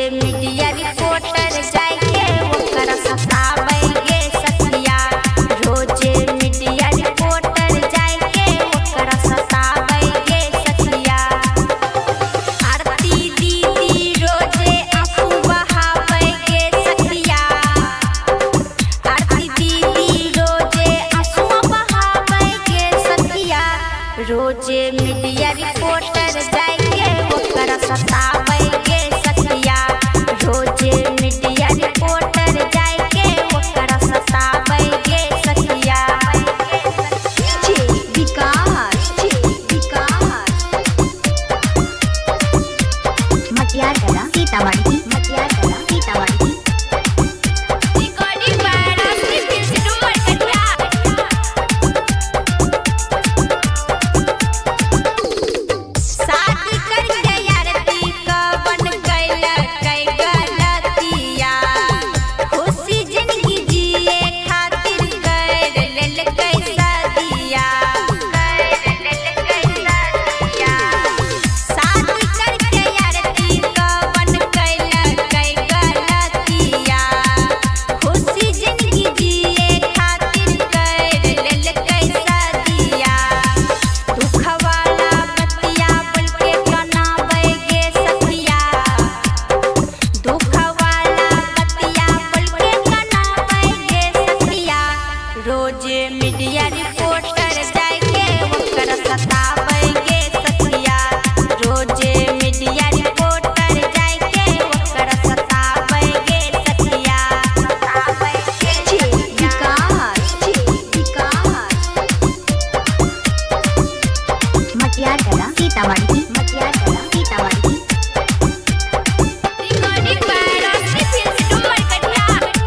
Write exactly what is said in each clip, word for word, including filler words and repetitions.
Media reporter जाके ओकरा सतावे गे सखिया। रोजे मीडिया रिपोर्टर जाके ओकरा सतावे गे सखिया। आरती दीदी रोजे आंसू बहावे गे सखिया। आरती दीदी रोजे आंसू बहावे गे सखिया। रोजे मीडिया रिपोर्टर जाके ओकरा सतावे गे सखिया। रोजे मीडिया रिपोर्टर जाके ओकरा सतावे गे सखिया। विकास विकास मटियार Kala Sitamarhi Matiyar Kala Sitamarhi. Recording by Rashtriya film Dumarkatiya. शादी करके आरती का बन गइल कई गलतिया। खुशी जिंदगी जिए खातिर कर लेलकै शादिया। कर लेलकै शादिया। शादी करके आरती का बन गइल कई गलतिया। खुशी जिंदगी जिए खातिर कर लेलकै शादिया। दुख वाला बतिया बोल के कनावे गे सखिया। दुख वाला बतिया बोल के कनावे गे सखिया। रोजे मीडिया रिपोर्टर जाके ओकरा सतावे गे सखिया। रोजे मीडिया रिपोर्टर जाके ओकरा सतावे गे सखिया। सतावे गे विकास विकास मटियार Kala Sitamarhi Matiyar Kala Sitamarhi. Recording by Rashtriya film Dumarkatiya.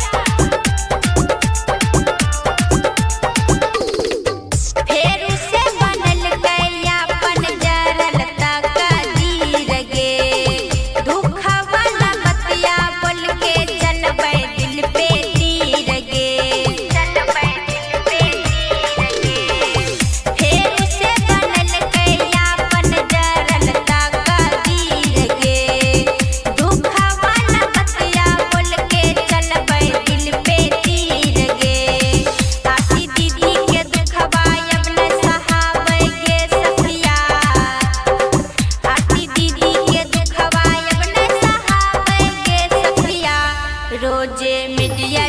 फेर से बनल गया अपन जरल तक दीर गे। दुख वाला बतिया बोल के चलबै दिल पे तीर गे। चलबै दिल पे तीर गे। फेर से बनल गया अपन जरल तक दीर गे। दुख वाला बतिया बोल के चलबै दिल पे तीर गे। आरती दीदी के दुखवा अब न सहावे गे सखिया। आरती दीदी के दुखवा अब न सहावे गे सखिया। रोजे मीडिया